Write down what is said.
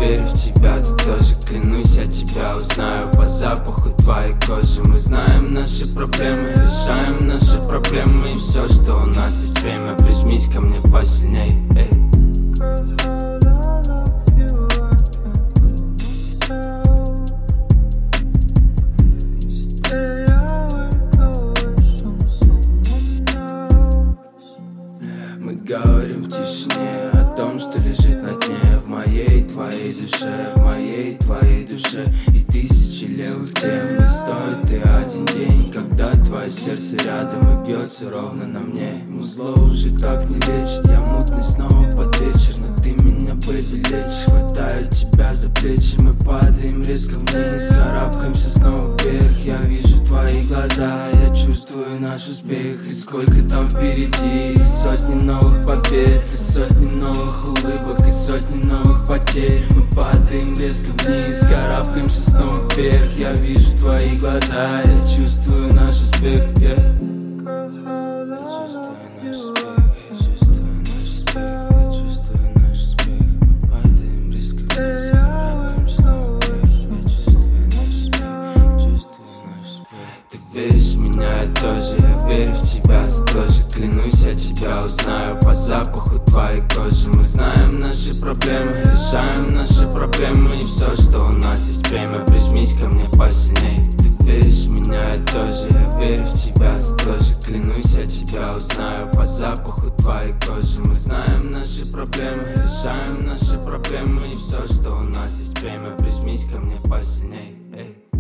верю в тебя, ты тоже, клянусь, я тебя узнаю по запаху твоей кожи. Мы знаем наши проблемы, решаем наши проблемы. И все, что у нас есть время, прижмись ко мне посильней, эй. Мы говорим в тишине о том, что лежит на дне в моей твоей душе, в моей твоей душе. И тысячи левых тем не стоит и один день, когда твое сердце рядом и бьется ровно на мне. Музло уже так не лечит, я мутный снова под вечер, но ты меня, бэйби, лечишь. Хватаю тебя за плечи, мы падаем резко вниз, карабкаемся снова вверх. Я вижу твои глаза, я чувствую наш успех. И сколько там впереди, сотни новых побед, и сотни новых улыбок, и сотни новых потерь. Мы падаем резко вниз, карабкаемся снова вверх. Я вижу твои глаза, я чувствую наш успех, yeah. Веришь в меня, я тоже, я верю в тебя, ты тоже, клянусь, я тебя узнаю по запаху твоей кожи. Мы знаем наши проблемы, решаем наши проблемы. И все, что у нас есть время, прижмись ко мне посильней. Ты веришь в меня, я тоже, я верю в тебя, ты тоже, клянусь, я тебя узнаю по запаху твоей кожи. Мы знаем наши проблемы, решаем наши проблемы. И все, что у нас есть время, прижмись ко мне посильней, эй.